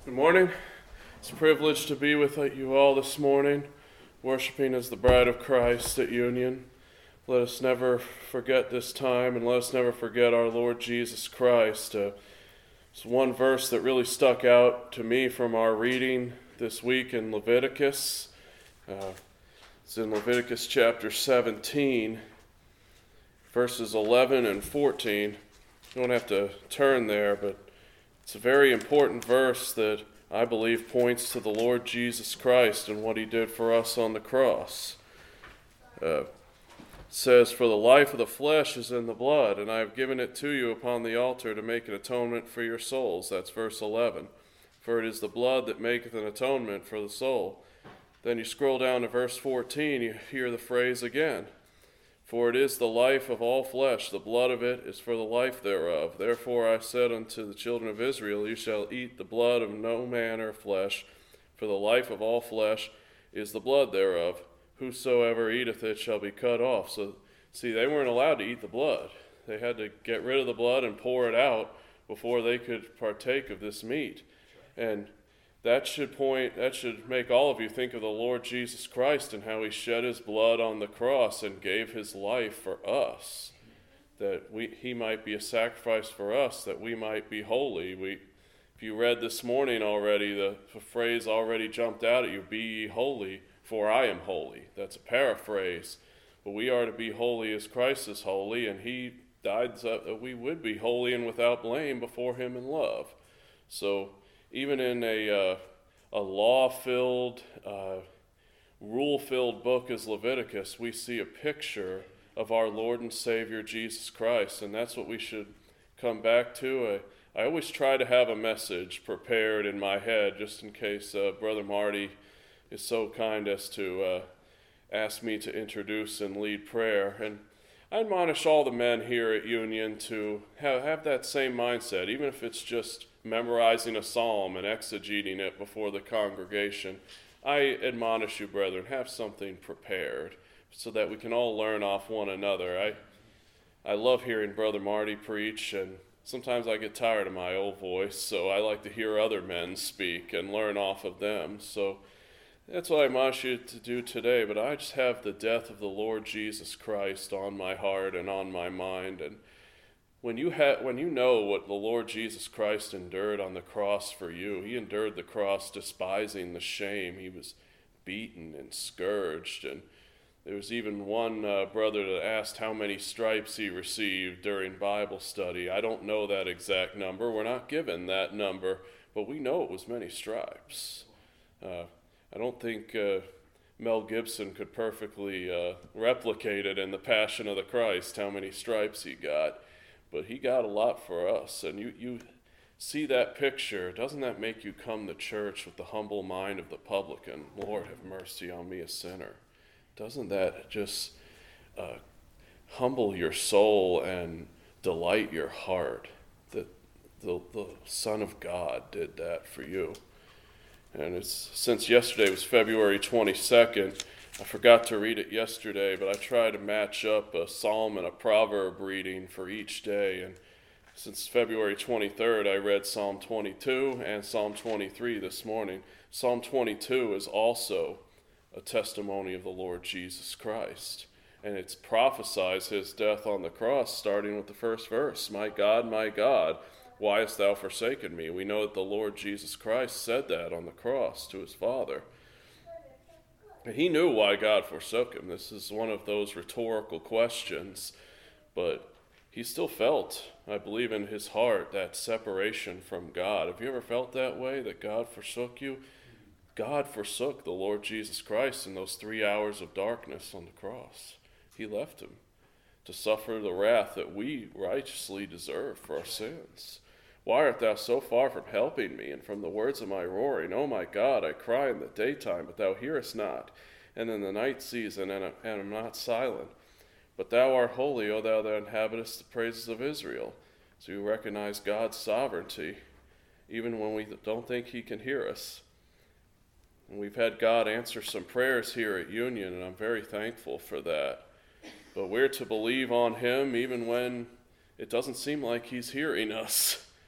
Good morning. It's a privilege to be with you all this morning, worshiping as the bride of Christ at Union. Let us never forget this time, and let us never forget our Lord Jesus Christ. It's one verse that really stuck out to me from our reading this week in Leviticus. It's in Leviticus chapter 17, verses 11 and 14. You don't have to turn there, but it's a very important verse that I believe points to the Lord Jesus Christ and what he did for us on the cross. It says, "For the life of the flesh is in the blood, and I have given it to you upon the altar to make an atonement for your souls." That's verse 11. "For it is the blood that maketh an atonement for the soul." Then you scroll down to verse 14, you hear the phrase again. "For it is the life of all flesh, the blood of it is for the life thereof. Therefore I said unto the children of Israel, you shall eat the blood of no manner of flesh, for the life of all flesh is the blood thereof. Whosoever eateth it shall be cut off." So, see, they weren't allowed to eat the blood. They had to get rid of the blood and pour it out before they could partake of this meat. And that should make all of you think of the Lord Jesus Christ and how he shed his blood on the cross and gave his life for us, that he might be a sacrifice for us, that we might be holy. If you read this morning already, the phrase already jumped out at you, "Be ye holy, for I am holy." That's a paraphrase, but we are to be holy as Christ is holy, and he died so that we would be holy and without blame before him in love. So even in a law-filled, rule-filled book as Leviticus, we see a picture of our Lord and Savior Jesus Christ, and that's what we should come back to. I always try to have a message prepared in my head, just in case Brother Marty is so kind as to ask me to introduce and lead prayer. And I admonish all the men here at Union to have that same mindset, even if it's just memorizing a psalm and exegeting it before the congregation. I admonish you, brethren, have something prepared so that we can all learn off one another. I love hearing Brother Marty preach, and sometimes I get tired of my old voice, so I like to hear other men speak and learn off of them. So that's what I admonish you to do today, but I just have the death of the Lord Jesus Christ on my heart and on my mind. And when you know what the Lord Jesus Christ endured on the cross for you, he endured the cross despising the shame. He was beaten and scourged, and there was even one brother that asked how many stripes he received during Bible study. I don't know that exact number. We're not given that number, but we know it was many stripes. I don't think Mel Gibson could perfectly replicate it in The Passion of the Christ, how many stripes he got. But he got a lot for us. And you see that picture, doesn't that make you come to church with the humble mind of the publican? "Lord, have mercy on me, a sinner." Doesn't that just humble your soul and delight your heart that the Son of God did that for you? And since yesterday was February 22nd, I forgot to read it yesterday, but I try to match up a psalm and a proverb reading for each day. And since February 23rd, I read Psalm 22 and Psalm 23 this morning. Psalm 22 is also a testimony of the Lord Jesus Christ. And it prophesies his death on the cross, starting with the first verse. my God, why hast thou forsaken me?" We know that the Lord Jesus Christ said that on the cross to his Father. He knew why God forsook him. This is one of those rhetorical questions, but he still felt, I believe in his heart, that separation from God. Have you ever felt that way, that God forsook you? God forsook the Lord Jesus Christ in those 3 hours of darkness on the cross. He left him to suffer the wrath that we righteously deserve for our sins. "Why art thou so far from helping me, and from the words of my roaring? O my God, I cry in the daytime, but thou hearest not, and in the night season, and am not silent. But thou art holy, O thou that inhabitest the praises of Israel." So you recognize God's sovereignty, even when we don't think he can hear us. And we've had God answer some prayers here at Union, and I'm very thankful for that. But we're to believe on him even when it doesn't seem like he's hearing us.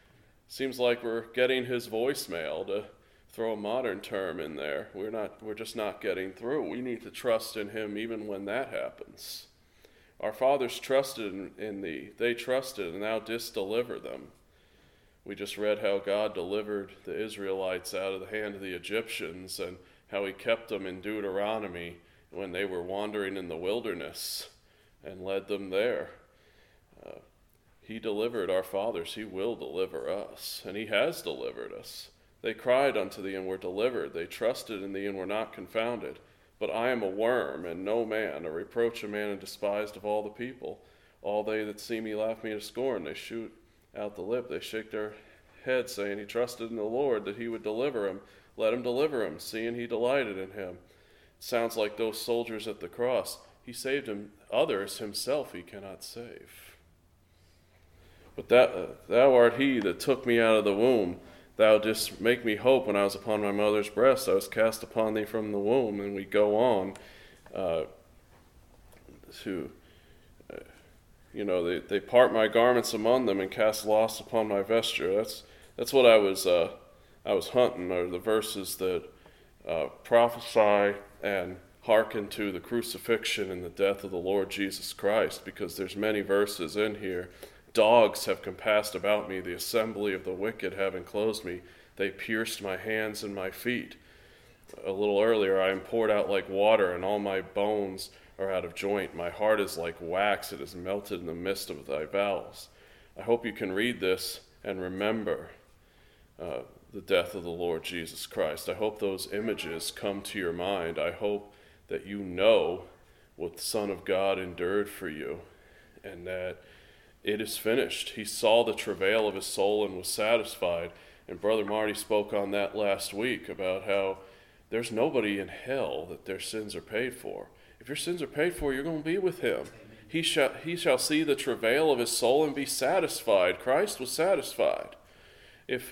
Seems like we're getting his voicemail, to throw a modern term in there. We're just not getting through. We need to trust in him even when that happens. Our fathers trusted in thee. They trusted, and thou didst deliver them. We just read how God delivered the Israelites out of the hand of the Egyptians, and how he kept them in Deuteronomy when they were wandering in the wilderness and led them there. He delivered our fathers. He will deliver us, and he has delivered us. They cried unto thee and were delivered. They trusted in thee and were not confounded. But I am a worm and no man, a reproach of man and despised of all the people. All they that see me laugh me to scorn. They shoot out the lip. They shake their head, saying, he trusted in the Lord that he would deliver him. Let him deliver him, seeing he delighted in him. It sounds like those soldiers at the cross. He saved him. Others himself he cannot save. But thou art he that took me out of the womb. Thou didst make me hope when I was upon my mother's breast. I was cast upon thee from the womb. And we go on they part my garments among them and cast loss upon my vesture. That's what I was hunting, are the verses that prophesy and hearken to the crucifixion and the death of the Lord Jesus Christ, because there's many verses in here. Dogs have compassed about me, the assembly of the wicked have enclosed me. They pierced my hands and my feet. A little earlier, I am poured out like water, and all my bones are out of joint. My heart is like wax, it is melted in the midst of thy bowels. I hope you can read this and remember the death of the Lord Jesus Christ. I hope those images come to your mind. I hope that you know what the Son of God endured for you, and that it is finished. He saw the travail of his soul and was satisfied. And Brother Marty spoke on that last week, about how there's nobody in hell that their sins are paid for. If your sins are paid for, you're going to be with him. He shall see the travail of his soul and be satisfied. Christ was satisfied. If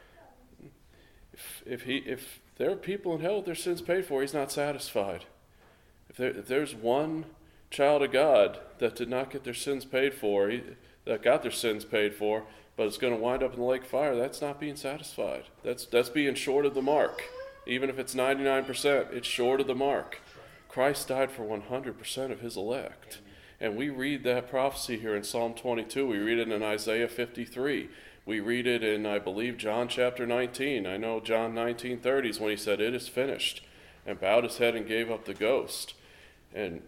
there are people in hell with their sins paid for, he's not satisfied. If there's one child of God that did not get their sins paid for, that got their sins paid for, but it's going to wind up in the lake of fire, that's not being satisfied. That's being short of the mark. Even if it's 99%, it's short of the mark. Christ died for 100% of his elect. And we read that prophecy here in Psalm 22. We read it in Isaiah 53. We read it in, I believe, John chapter 19. I know John 19:30 is when he said, it is finished, and bowed his head and gave up the ghost. And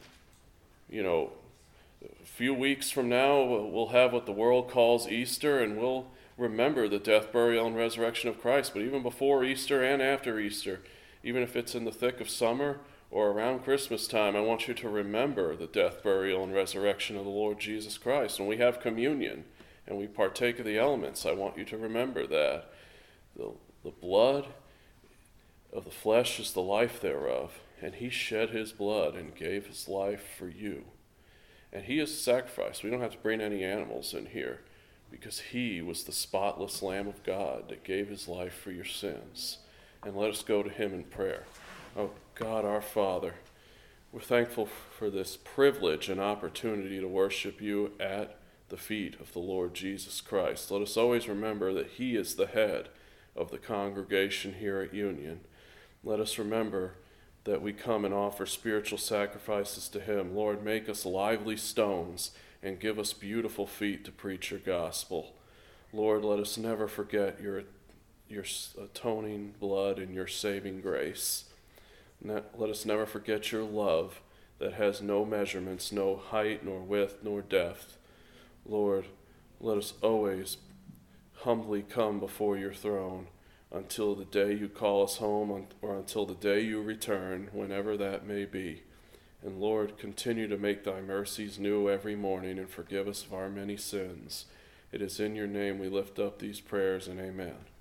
a few weeks from now, we'll have what the world calls Easter, and we'll remember the death, burial, and resurrection of Christ. But even before Easter and after Easter, even if it's in the thick of summer or around Christmas time, I want you to remember the death, burial, and resurrection of the Lord Jesus Christ. When we have communion and we partake of the elements, I want you to remember that. The blood of the flesh is the life thereof, and he shed his blood and gave his life for you. And he is a sacrifice. We don't have to bring any animals in here, because he was the spotless Lamb of God that gave his life for your sins. And let us go to him in prayer. Oh, God, our Father, we're thankful for this privilege and opportunity to worship you at the feet of the Lord Jesus Christ. Let us always remember that he is the head of the congregation here at Union. Let us remember that we come and offer spiritual sacrifices to him. Lord, make us lively stones and give us beautiful feet to preach your gospel. Lord, let us never forget your atoning blood and your saving grace. Let us never forget your love that has no measurements, no height, nor width, nor depth. Lord, let us always humbly come before your throne until the day you call us home, or until the day you return, whenever that may be. And Lord, continue to make thy mercies new every morning, and forgive us of our many sins. It is in your name we lift up these prayers, and amen.